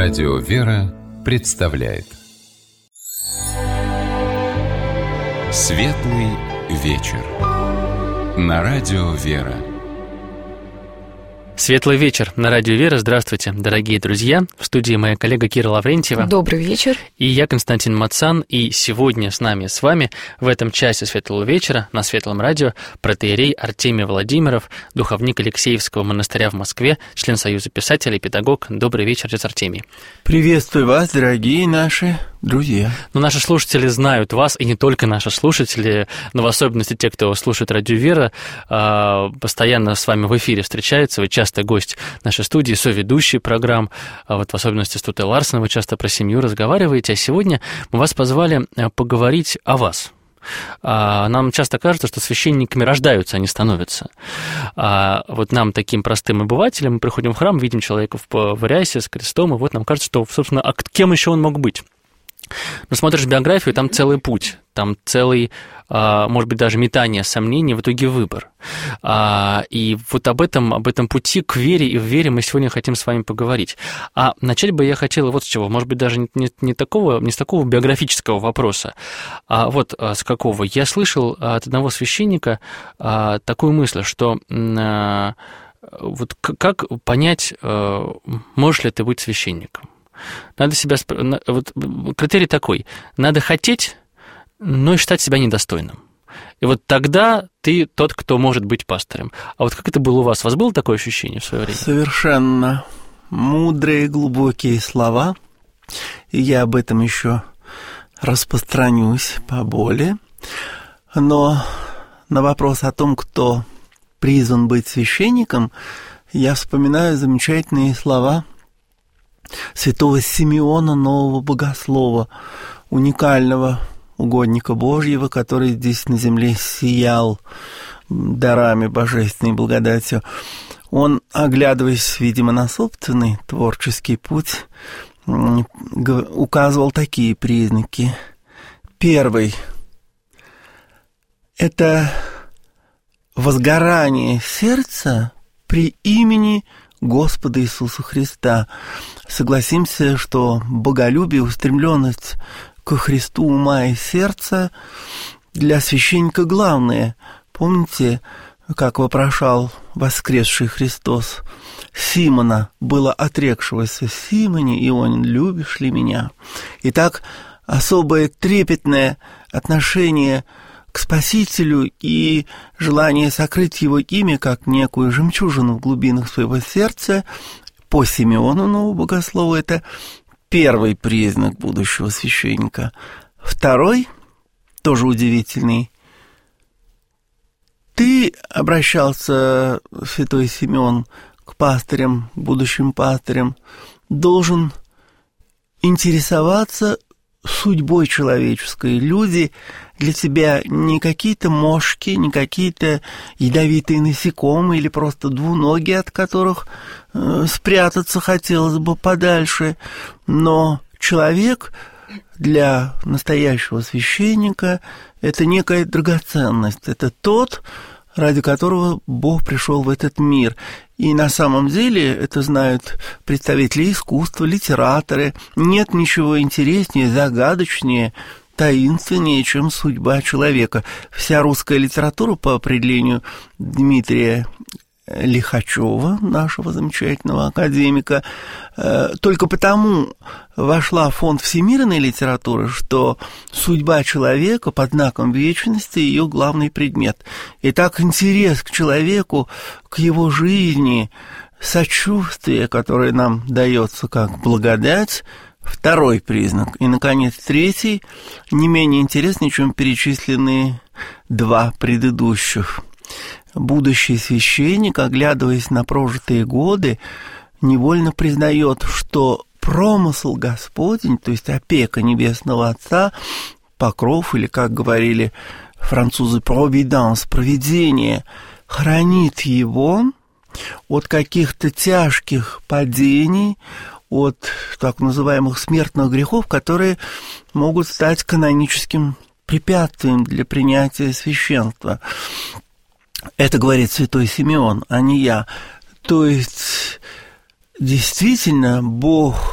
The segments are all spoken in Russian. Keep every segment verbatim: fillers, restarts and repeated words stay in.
Радио «Вера» представляет Светлый вечер на Радио «Вера». Светлый вечер на Радио «Вера». Здравствуйте, дорогие друзья. В студии моя коллега Кира Лаврентьева. Добрый вечер. И я, Константин Мацан. И сегодня с нами, с вами, в этом часе Светлого вечера на Светлом радио протоиерей Артемий Владимиров, духовник Алексеевского монастыря в Москве, член Союза писателей, педагог. Добрый вечер, отец Артемий. Приветствую вас, дорогие наши друзья. Ну, наши слушатели знают вас, и не только наши слушатели, но в особенности те, кто слушает Радио «Вера», постоянно с вами в эфире встречаются. Вы часто гость нашей студии, соведущий программ, вот в особенности с Тутой Ларсен, вы часто про семью разговариваете, а сегодня мы вас позвали поговорить о вас. Нам часто кажется, что священниками рождаются, а не становятся. А вот нам, таким простым обывателям, мы приходим в храм, видим человека в рясе с крестом, и вот нам кажется, что, собственно, а кем еще он мог быть? Но смотришь биографию, там целый путь, там целый, может быть, даже метание сомнений, в итоге выбор. И вот об этом, об этом пути к вере и в вере мы сегодня хотим с вами поговорить. А начать бы я хотела вот с чего, может быть, даже не, не, такого, не с такого биографического вопроса, а вот с какого. Я слышал от одного священника такую мысль, что вот как понять, можешь ли ты быть священником? Надо себя... Вот критерий такой. Надо хотеть, но и считать себя недостойным. И вот тогда ты тот, кто может быть пастырем. А вот как это было у вас? У вас было такое ощущение в свое время? Совершенно мудрые, глубокие слова. И я об этом еще распространюсь поболее. Но на вопрос о том, кто призван быть священником, я вспоминаю замечательные слова святого Симеона, нового богослова, уникального угодника Божьего, который здесь на земле сиял дарами божественной благодатью. Он, оглядываясь, видимо, на собственный творческий путь, указывал такие признаки. Первый – это возгорание сердца при имени Господа Иисуса Христа. Согласимся, что боголюбие, устремленность ко Христу ума и сердца для священника главное. Помните, как вопрошал воскресший Христос Симона, было отрекшегося: «Симоне Ионин, любишь ли меня?» Итак, особое трепетное отношение к Спасителю и желание сокрыть его имя как некую жемчужину в глубинах своего сердца по Симеону, нового богослова, это первый признак будущего священника. Второй, тоже удивительный. Ты обращался, святой Симеон, к пастырям, будущим пастырям, должен интересоваться судьбой человеческой. Люди для тебя не какие-то мошки, не какие-то ядовитые насекомые или просто двуногие, от которых э, спрятаться хотелось бы подальше. Но человек для настоящего священника – это некая драгоценность. Это тот, ради которого Бог пришел в этот мир. И на самом деле это знают представители искусства, литераторы. Нет ничего интереснее, загадочнее, таинственнее, чем судьба человека. Вся русская литература, по определению Дмитрия Лихачева, нашего замечательного академика, только потому вошла в фонд всемирной литературы, что судьба человека под знаком вечности – ее главный предмет. Итак, интерес к человеку, к его жизни, сочувствие, которое нам дается как благодать – второй признак. И, наконец, третий, не менее интересный, чем перечисленные два предыдущих. Будущий священник, оглядываясь на прожитые годы, невольно признает, что промысл Господень, то есть опека Небесного Отца, покров, или, как говорили французы, providence, провидение, хранит его от каких-то тяжких падений, от так называемых смертных грехов, которые могут стать каноническим препятствием для принятия священства. Это говорит святой Симеон, а не я. То есть, действительно, Бог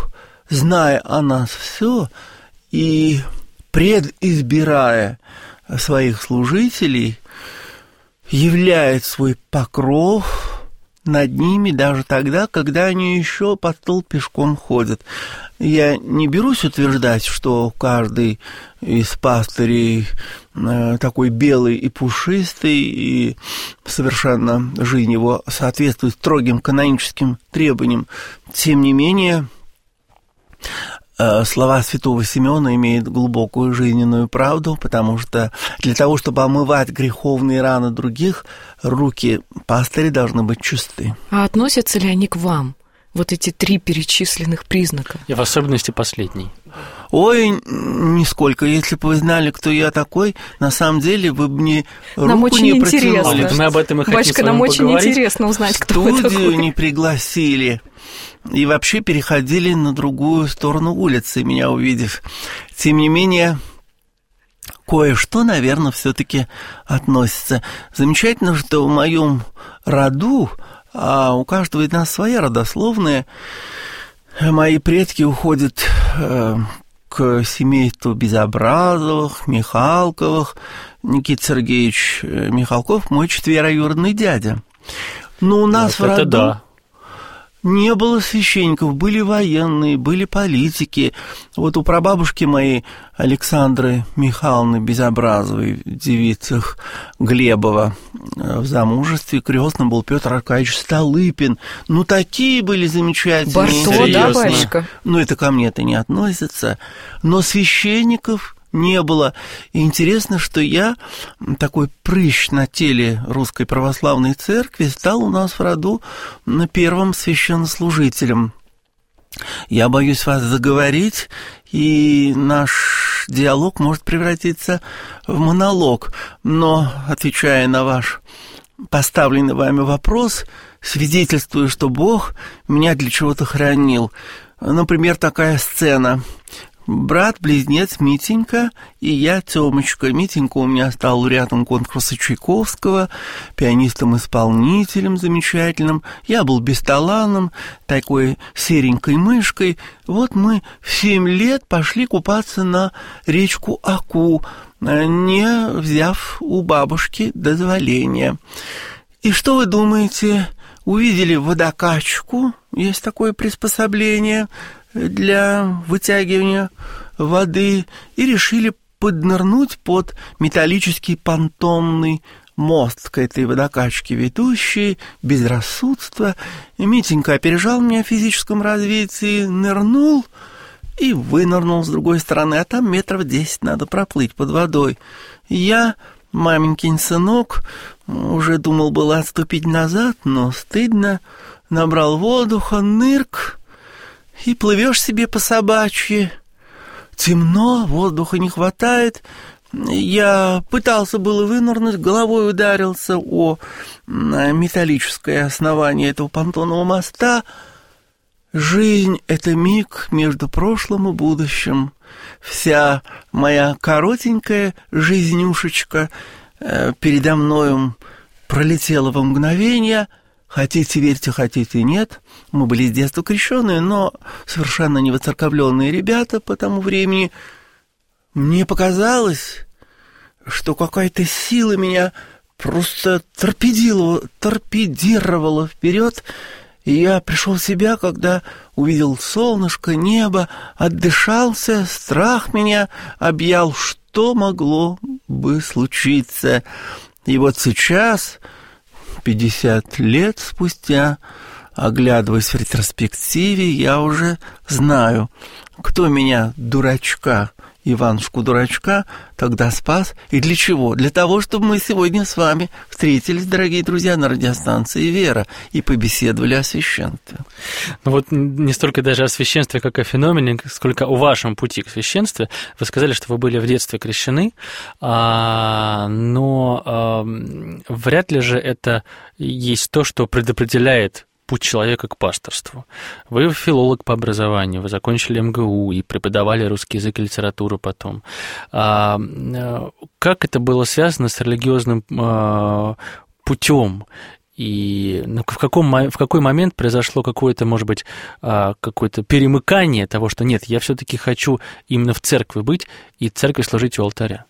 зная о нас все и предизбирая своих служителей, являет свой покров над ними даже тогда, когда они еще под стол пешком ходят. Я не берусь утверждать, что каждый из пастырей такой белый и пушистый, и совершенно жизнь его соответствует строгим каноническим требованиям. Тем не менее, слова святого Симеона имеют глубокую жизненную правду, потому что для того, чтобы омывать греховные раны других, руки пастыря должны быть чисты. А относятся ли они к вам? Вот эти три перечисленных признака. И в особенности последний. Ой, нисколько. Если бы вы знали, кто я такой, на самом деле вы бы мне нам руку не протянули. Мы об этом и хотим Батюшка, с вами нам поговорить. очень интересно узнать, кто вы такой. Студию не пригласили. И вообще переходили на другую сторону улицы, меня увидев. Тем не менее, кое-что, наверное, все-таки относится. Замечательно, что в моем роду, а у каждого из нас своя родословная, мои предки уходят э, к семейству Безобразовых, Михалковых. Никита Сергеевич Михалков мой четвероюродный дядя. Но у нас вот в роду да. не было священников, были военные, были политики. Вот у прабабушки моей Александры Михайловны Безобразовой, девицах Глебова, в замужестве крестным был Петр Аркадьевич Столыпин. Ну, такие были замечательные. Барто, да, батюшка? Ну, это ко мне это не относится. Но священников не было. И интересно, что я, такой прыщ на теле Русской Православной Церкви, стал у нас в роду первым священнослужителем. Я боюсь вас заговорить, и наш диалог может превратиться в монолог. Но, отвечая на ваш поставленный вами вопрос, свидетельствую, что Бог меня для чего-то хранил. Например, такая сцена. Брат-близнец Митенька и я, Тёмочка. Митенька у меня стал лауреатом конкурса Чайковского, пианистом-исполнителем замечательным. Я был бесталанным, такой серенькой мышкой. Вот мы в семь лет пошли купаться на речку Аку, не взяв у бабушки дозволения. И что вы думаете? Увидели водокачку, есть такое приспособление для вытягивания воды, и решили поднырнуть под металлический понтонный мост к этой водокачке ведущий, безрассудство. И Митенька опережал меня в физическом развитии, нырнул и вынырнул с другой стороны, а там метров десять надо проплыть под водой. Я, маменькин сынок, уже думал было отступить назад, но стыдно, набрал воздуха, нырк, и плывешь себе по собачьи. Темно, воздуха не хватает. Я пытался было вынырнуть, головой ударился о металлическое основание этого понтонного моста. Жизнь — это миг между прошлым и будущим. Вся моя коротенькая жизнюшечка передо мною пролетела во мгновение. Хотите верьте, хотите нет. Мы были с детства крещеные, но совершенно не воцерковленные ребята по тому времени. Мне показалось, что какая-то сила меня просто торпедировала, торпедировала вперед, и я пришел в себя, когда увидел солнышко, небо, отдышался, страх меня объял, что могло бы случиться. И вот сейчас, пятьдесят лет спустя, оглядываясь в ретроспективе, я уже знаю, кто меня, дурачка, Иванушку-дурачка, тогда спас. И для чего? Для того, чтобы мы сегодня с вами встретились, дорогие друзья, на радиостанции «Вера» и побеседовали о священстве. Ну вот не столько даже о священстве, как о феномене, сколько о вашем пути к священству. Вы сказали, что вы были в детстве крещены, но вряд ли же это есть то, что предопределяет путь человека к пасторству. Вы филолог по образованию, вы закончили эм гэ у и преподавали русский язык и литературу потом. А, как это было связано с религиозным а, путем? И в, каком, в какой момент произошло какое-то, может быть, какое-то перемыкание того, что нет, я все-таки хочу именно в церкви быть и церкви служить у алтаря?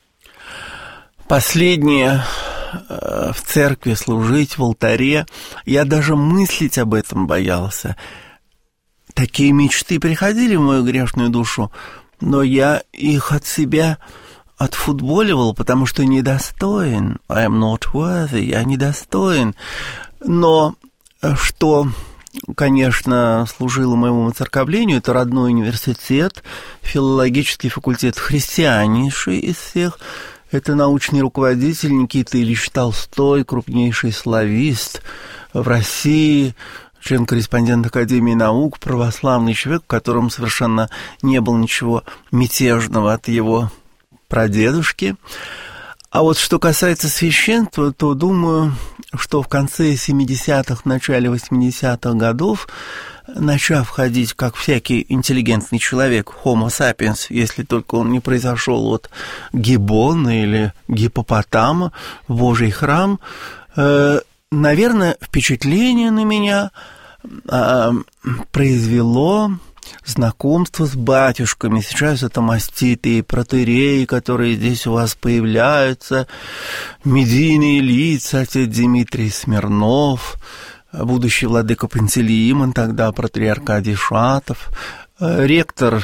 Последнее в церкви служить, в алтаре, я даже мыслить об этом боялся. Такие мечты приходили в мою грешную душу, но я их от себя отфутболивал, потому что недостоин. I am not worthy, я недостоин. Но что, конечно, служило моему церковлению, это родной университет, филологический факультет, христианнейший из всех. Это научный руководитель Никита Ильич Толстой, крупнейший славист в России, член-корреспондент Академии наук, православный человек, в котором совершенно не было ничего мятежного от его прадедушки. А вот что касается священства, то думаю, что в конце семидесятых, начале восьмидесятых годов, начав ходить, как всякий интеллигентный человек, Homo sapiens, если только он не произошел от гиббона или гиппопотама в Божий храм, э, наверное, впечатление на меня э, произвело знакомство с батюшками. Сейчас это маститые протоиереи, которые здесь у вас появляются, медийные лица, отец Дмитрий Смирнов, будущий владыка Пантелеимон, тогда протоиерей Аркадий Шатов, ректор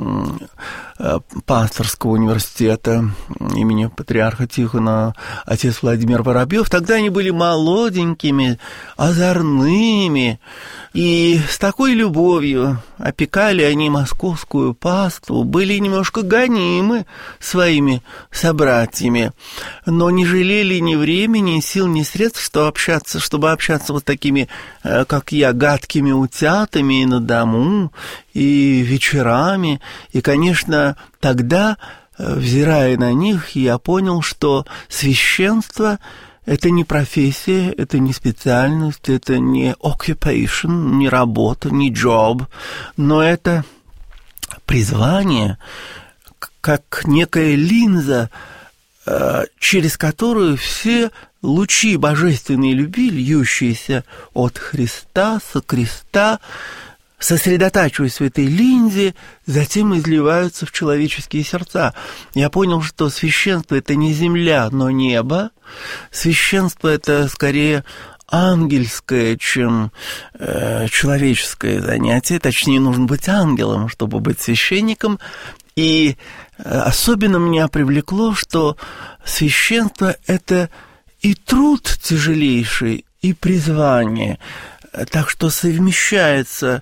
пасторского университета имени патриарха Тихона, отец Владимир Воробьев. Тогда они были молоденькими, озорными, и с такой любовью опекали они московскую паству, были немножко гонимы своими собратьями, но не жалели ни времени, ни сил, ни средств, что общаться, чтобы общаться вот такими, как я, гадкими утятами и на дому, и вечерами. И, конечно, тогда, взирая на них, я понял, что священство — это не профессия, это не специальность, это не occupation, не работа, не job, но это призвание, как некая линза, через которую все лучи божественной любви, льющиеся от Христа, со креста, сосредотачиваясь в этой линзе, затем изливаются в человеческие сердца. Я понял, что священство — это не земля, но небо. Священство — это скорее ангельское, чем э, человеческое занятие. Точнее, нужно быть ангелом, чтобы быть священником. И э, особенно меня привлекло, что священство — это и труд тяжелейший, и призвание. Так что совмещается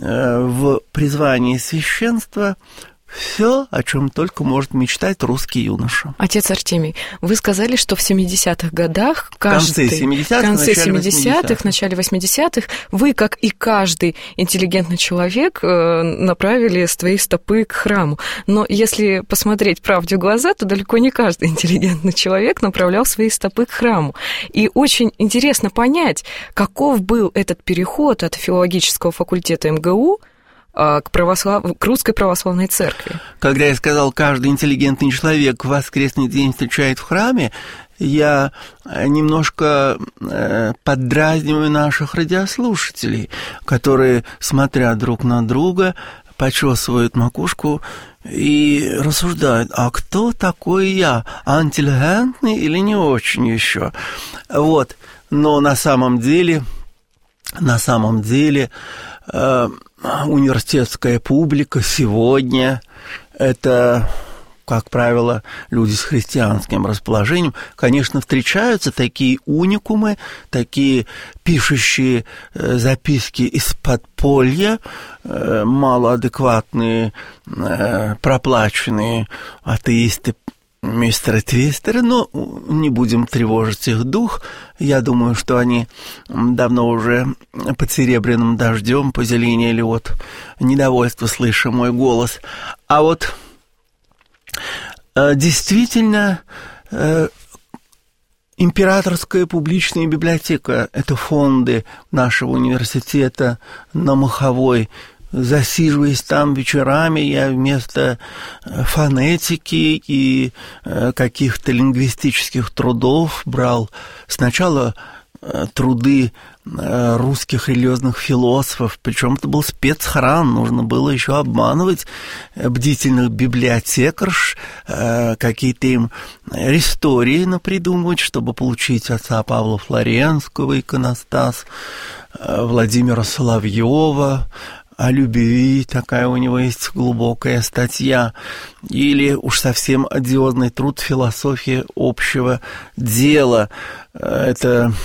в призвании священства все, о чем только может мечтать русский юноша. Отец Артемий, вы сказали, что в семидесятых годах, каждый, в конце семидесятых, в конце начале семидесятых, начале восьмидесятых, вы, как и каждый интеллигентный человек, направили свои стопы к храму. Но если посмотреть правде в глаза, то далеко не каждый интеллигентный человек направлял свои стопы к храму. И очень интересно понять, каков был этот переход от филологического факультета эм гэ у к, православ... к русской православной церкви. Когда я сказал, каждый интеллигентный человек в воскресный день встречает в храме, я немножко поддразниваю наших радиослушателей, которые, смотря друг на друга, почесывают макушку и рассуждают, а кто такой я, интеллигентный или не очень еще? Вот. Но на самом деле, на самом деле, университетская публика сегодня – это, как правило, люди с христианским расположением. Конечно, встречаются такие уникумы, такие пишущие записки из подполья, малоадекватные, проплаченные атеисты, мистера Твистера, но не будем тревожить их дух. Я думаю, что они давно уже под серебряным дождем позеленели от недовольства, слыша мой голос. А вот действительно Императорская публичная библиотека – это фонды нашего университета на Маховой. Засиживаясь там вечерами, я вместо фонетики и каких-то лингвистических трудов брал сначала труды русских религиозных философов, причем это был спецхрам, нужно было еще обманывать бдительных библиотекарш, какие-то им истории напридумывать, чтобы получить отца Павла Флоренского, иконостас, Владимира Соловьева, о любви, такая у него есть глубокая статья, или уж совсем одиозный труд «Философия общего дела». Это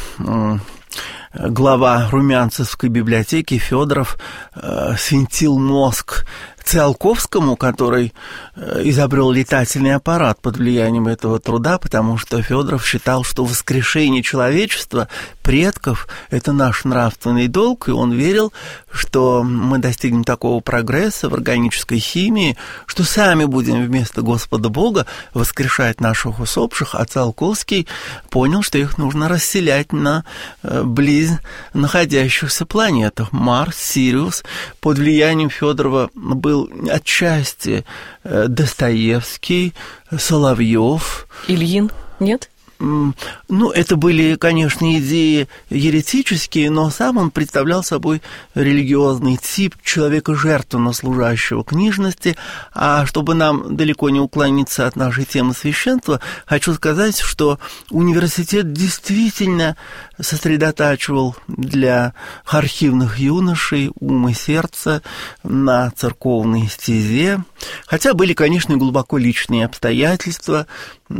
глава Румянцевской библиотеки Федоров свинтил мозг Циолковскому, который изобрел летательный аппарат под влиянием этого труда, потому что Федоров считал, что воскрешение человечества, предков, это наш нравственный долг, и он верил, что мы достигнем такого прогресса в органической химии, что сами будем вместо Господа Бога воскрешать наших усопших, а Циолковский понял, что их нужно расселять на близ находящихся планетах. Марс, Сириус. Под влиянием Федорова был отчасти Достоевский, Соловьев. Ильин, нет? Ну, это были, конечно, идеи еретические, но сам он представлял собой религиозный тип человека, жертвенно служащего книжности. А чтобы нам далеко не уклониться от нашей темы священства, хочу сказать, что университет действительно сосредотачивал для архивных юношей ум и сердце на церковной стезе. Хотя были, конечно, глубоко личные обстоятельства.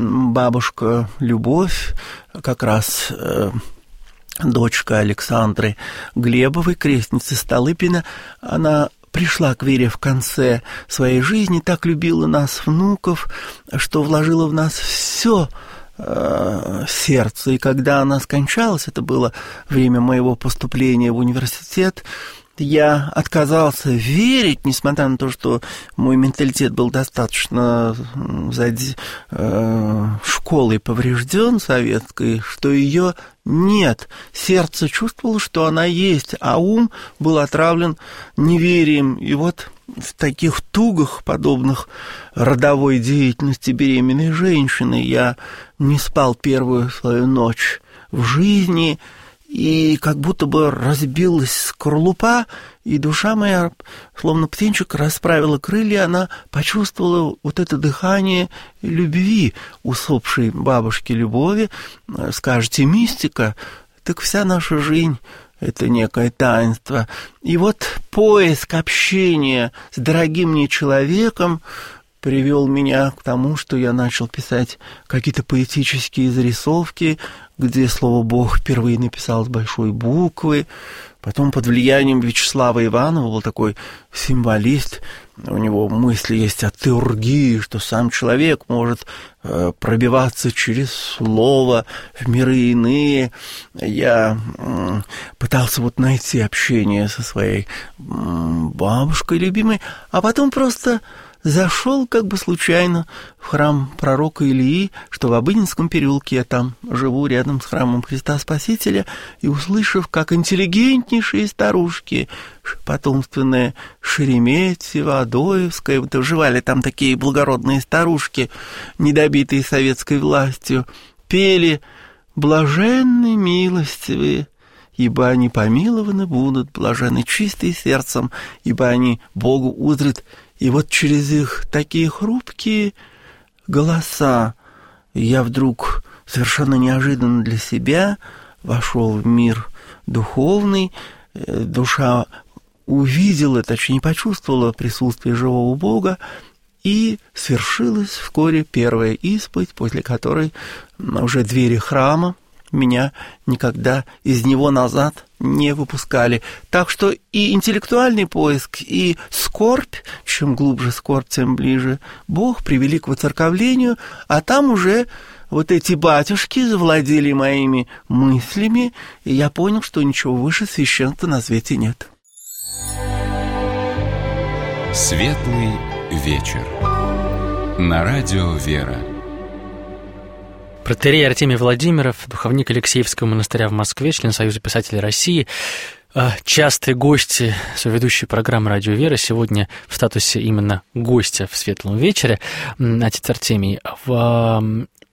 Бабушка Любовь, как раз э, дочка Александры Глебовой, крестницы Столыпина, она пришла к вере в конце своей жизни, так любила нас, внуков, что вложила в нас все э, сердце. И когда она скончалась, это было время моего поступления в университет, я отказался верить, несмотря на то, что мой менталитет был достаточно зади, э, школой поврежден советской, что ее нет. Сердце чувствовало, что она есть, а ум был отравлен неверием. И вот в таких тугах, подобных родовой деятельности беременной женщины, я не спал первую свою ночь в жизни, и как будто бы разбилась скорлупа, и душа моя, словно птенчик, расправила крылья, она почувствовала вот это дыхание любви усопшей бабушки Любови. Скажете, мистика, так вся наша жизнь — это некое таинство. И вот поиск общения с дорогим мне человеком привел меня к тому, что я начал писать какие-то поэтические зарисовки, где слово «Бог» впервые написал с большой буквы. Потом под влиянием Вячеслава Иванова был такой символист. У него мысли есть о теургии, что сам человек может э, пробиваться через слово в миры иные. Я э, пытался вот найти общение со своей э, бабушкой любимой, а потом просто зашел как бы случайно в храм пророка Илии, что в Обыденском переулке, я там живу рядом с храмом Христа Спасителя, и, услышав, как интеллигентнейшие старушки, потомственные Шереметьева, Адоевская, вот жевали там такие благородные старушки, недобитые советской властью, пели «Блаженны милостивые, ибо они помилованы будут, блаженны чистые сердцем, ибо они Богу узрят». И вот через их такие хрупкие голоса я вдруг совершенно неожиданно для себя вошел в мир духовный, душа увидела, точнее почувствовала присутствие живого Бога, и свершилась вскоре первая исповедь, после которой уже двери храма меня никогда из него назад не выпускали. Так что и интеллектуальный поиск, и скорбь, чем глубже скорбь, тем ближе Бог, привели к воцерковлению, а там уже вот эти батюшки завладели моими мыслями, и я понял, что ничего выше священства на свете нет. Светлый вечер. На радио «Вера». Протоиерей Артемий Владимиров, духовник Алексеевского монастыря в Москве, член Союза писателей России, частые гости соведущей программы «Радио Вера», сегодня в статусе именно гостя в «Светлом вечере». Отец Артемий, в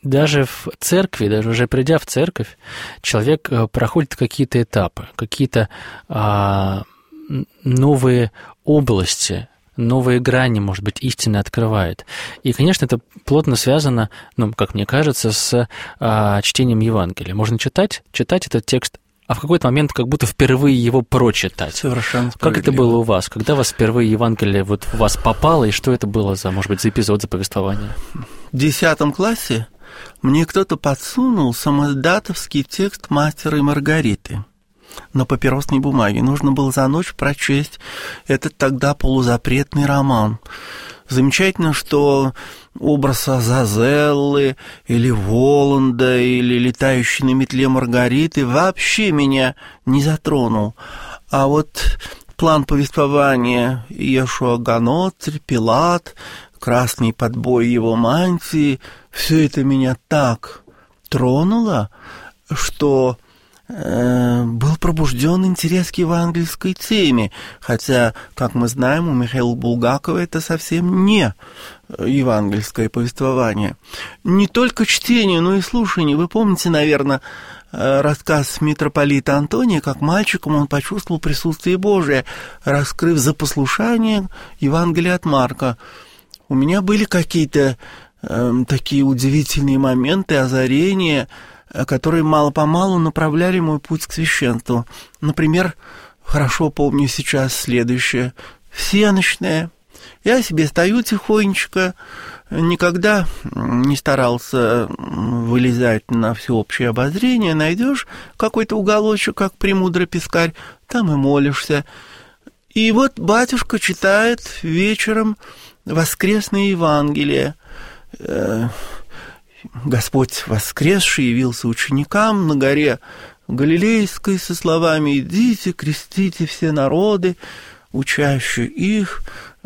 даже в церкви, даже уже придя в церковь, человек проходит какие-то этапы, какие-то а, новые области, новые грани, может быть, истины открывает. И, конечно, это плотно связано, ну, как мне кажется, с а, чтением Евангелия. Можно читать, читать этот текст, а в какой-то момент как будто впервые его прочитать. Совершенно справедливо. Как это было у вас? Когда вас впервые Евангелие вот в вас попало, и что это было за, может быть, за эпизод, за повествование? В десятом классе мне кто-то подсунул самодатовский текст «Мастера и Маргариты» на папиросной бумаге. Нужно было за ночь прочесть этот тогда полузапретный роман. Замечательно, что образ Азазеллы или Воланда или летающей на метле Маргариты вообще меня не затронул. А вот план повествования Иешуа Ганоцрь, Пилат, красный подбой его мантии, все это меня так тронуло, что э, был пробужден интерес к евангельской теме, хотя, как мы знаем, у Михаила Булгакова это совсем не евангельское повествование. Не только чтение, но и слушание. Вы помните, наверное, рассказ митрополита Антония, как мальчиком он почувствовал присутствие Божие, раскрыв за послушание Евангелие от Марка. У меня были какие-то э, такие удивительные моменты, озарения, которые мало-помалу направляли мой путь к священству. Например, хорошо помню сейчас следующее. Всенощная. Я себе стою тихонечко, никогда не старался вылезать на всеобщее обозрение. Найдешь какой-то уголочек, как премудрый пескарь, там и молишься. И вот батюшка читает вечером воскресное Евангелие. Господь воскресший явился ученикам на горе Галилейской со словами: «Идите, крестите все народы, учащие их,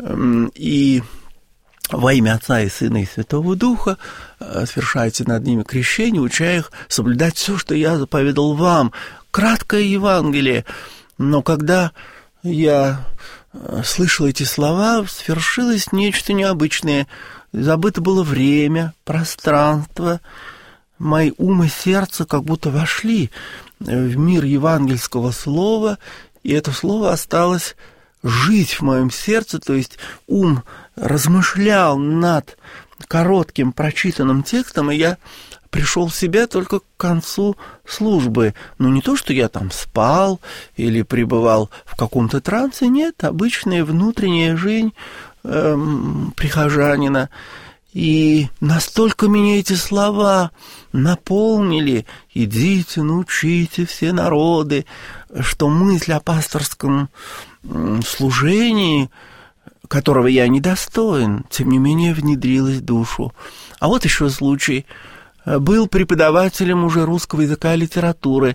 и во имя Отца и Сына и Святого Духа совершайте над ними крещение, уча их соблюдать все, что я заповедал вам». Краткое Евангелие. Но когда я слышал эти слова, свершилось нечто необычное. Забыто было время, пространство. Мои ум и сердце как будто вошли в мир евангельского слова, и это слово осталось жить в моем сердце, то есть ум размышлял над коротким прочитанным текстом, и я пришел в себя только к концу службы. Но не то, что я там спал или пребывал в каком-то трансе, нет, обычная внутренняя жизнь эм, прихожанина. И настолько меня эти слова наполнили: «Идите, научите все народы», что мысль о пасторском служении, которого я недостоин, тем не менее внедрилась в душу. А вот еще случай. Был преподавателем уже русского языка и литературы,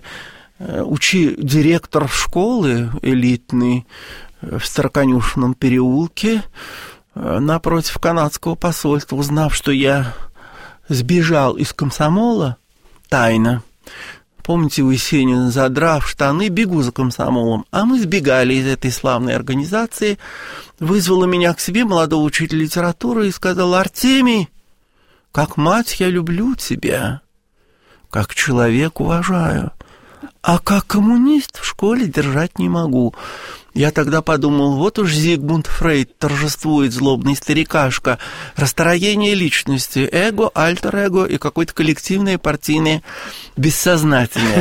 учи директор школы элитной в Староконюшенном переулке напротив канадского посольства, узнав, что я сбежал из комсомола тайно. Помните, у Есенина: задрав штаны, бегу за комсомолом. А мы сбегали из этой славной организации. Вызвала меня к себе молодого учителя литературы и сказала: «Артемий, как мать я люблю тебя, как человек уважаю, а как коммунист в школе держать не могу». Я тогда подумал: вот уж Зигмунд Фрейд торжествует, злобный старикашка, расстроение личности, эго, альтер-эго и какое-то коллективное партийное бессознательное.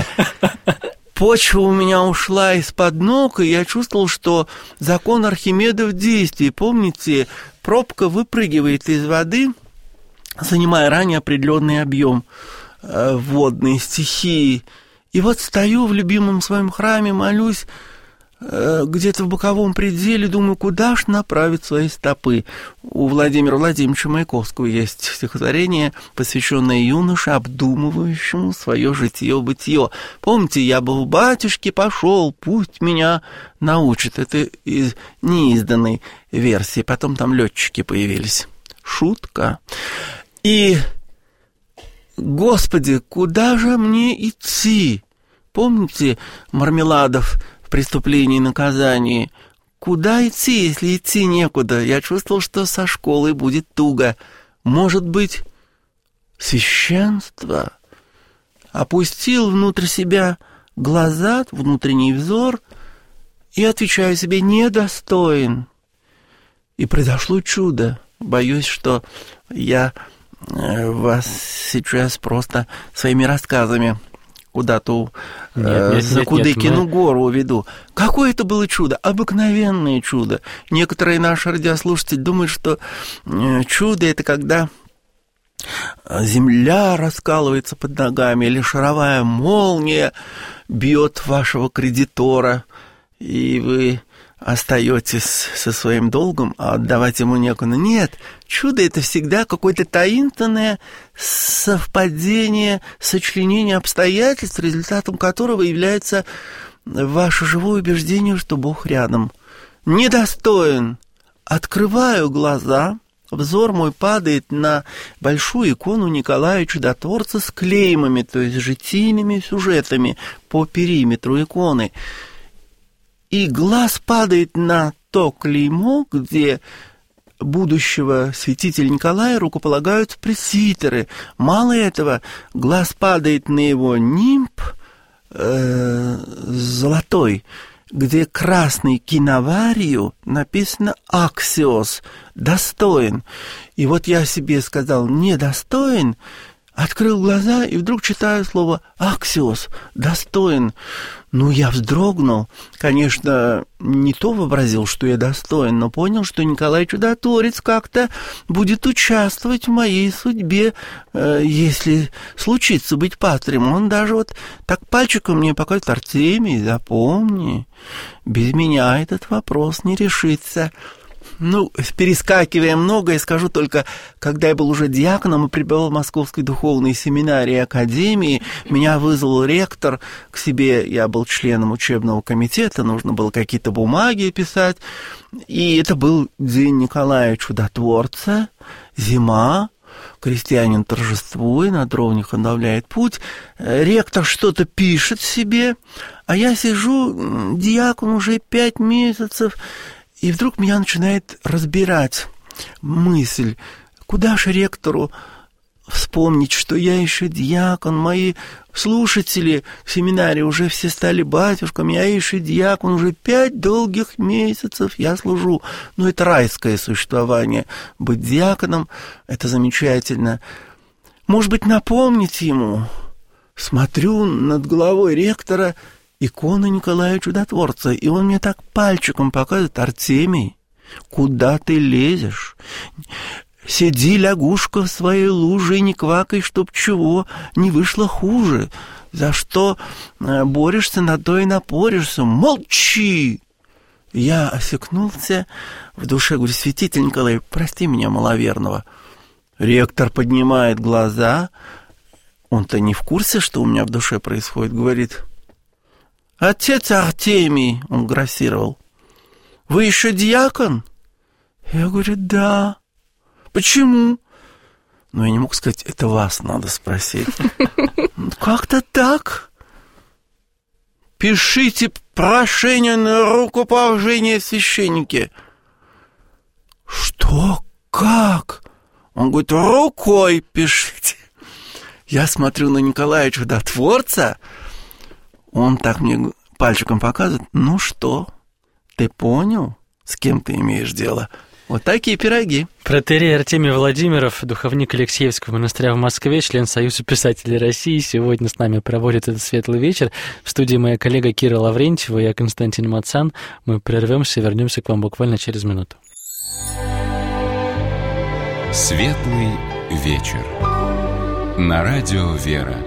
Почва у меня ушла из-под ног, и я чувствовал, что закон Архимеда в действии. Помните, пробка выпрыгивает из воды, занимая ранее определенный объем э, водной стихии. И вот стою в любимом своем храме, молюсь, э, где-то в боковом пределе, думаю, куда ж направить свои стопы. У Владимира Владимировича Маяковского есть стихотворение, посвященное юноше, обдумывающему свое житье-бытие. Помните, я бы в батюшке пошел, пусть меня научит. Это из неизданной версии. Потом там летчики появились. Шутка. И, Господи, куда же мне идти? Помните Мармеладов в «Преступлении и наказании»? Куда идти, если идти некуда? Я чувствовал, что со школой будет туго. Может быть, священство, опустил внутрь себя глаза, внутренний взор и отвечаю себе: недостоин. И произошло чудо. Боюсь, что я вас сейчас просто своими рассказами куда-то э, за Кудыкину мы... гору уведу. Какое это было чудо? Обыкновенное чудо. Некоторые наши радиослушатели думают, что э, чудо – это когда земля раскалывается под ногами или шаровая молния бьет вашего кредитора, и вы остаетесь со своим долгом, а отдавать ему некуда. Нет, чудо – это всегда какое-то таинственное совпадение, сочленение обстоятельств, результатом которого является ваше живое убеждение, что Бог рядом. Недостоин. Открываю глаза, взор мой падает на большую икону Николая Чудотворца с клеймами, то есть житийными сюжетами по периметру иконы. И глаз падает на то клеймо, где будущего святителя Николая рукополагают пресвитеры. Мало этого, глаз падает на его нимб э, золотой, где красной киноварью написано «аксиос», «достоин». И вот я себе сказал «недостоин», открыл глаза и вдруг читаю слово «аксиос», «достоин». Ну, я вздрогнул. Конечно, не то вообразил, что я достоин, но понял, что Николай Чудотворец как-то будет участвовать в моей судьбе, э, если случится быть патрием. Он даже вот так пальчиком мне показывает: Артемий, запомни, без меня этот вопрос не решится. Ну, перескакивая многое, скажу только, когда я был уже диаконом и пребывал в Московской духовной семинарии и академии, меня вызвал ректор к себе, я был членом учебного комитета, нужно было какие-то бумаги писать, и это был день Николая Чудотворца, зима, крестьянин торжествует, на дровнях обновляет путь, ректор что-то пишет себе, а я сижу, диакон уже пять месяцев, и вдруг меня начинает разбирать мысль, куда же ректору вспомнить, что я еще диакон, мои слушатели в семинаре уже все стали батюшками, я еще диакон, уже пять долгих месяцев я служу. Ну, это райское существование. Быть диаконом – это замечательно. Может быть, напомнить ему? Смотрю над головой ректора – икона Николая Чудотворца, и он мне так пальчиком показывает: Артемий, куда ты лезешь? Сиди, лягушка, в своей луже и не квакай, чтоб чего не вышло хуже. За что борешься, на то и напоришься. Молчи! Я осекнулся, в душе говорю: святитель Николай, прости меня, маловерного. Ректор поднимает глаза, он-то не в курсе, что у меня в душе происходит, говорит: отец Артемий, он грассировал, вы еще диакон? Я говорю: да. Почему? Ну, я не мог сказать: это вас надо спросить. Как-то так. Пишите прошение на рукоположение священники. Что? Как? Он говорит: рукой пишите. Я смотрю на Николая Чудотворца, он так мне пальчиком показывает: ну что, ты понял, с кем ты имеешь дело? Вот такие пироги. Протоиерей Артемий Владимиров, духовник Алексеевского монастыря в Москве, член Союза писателей России, сегодня с нами проводит этот светлый вечер. В студии моя коллега Кира Лаврентьева, я Константин Мацан. Мы прервемся и вернемся к вам буквально через минуту. Светлый вечер. На радио «Вера».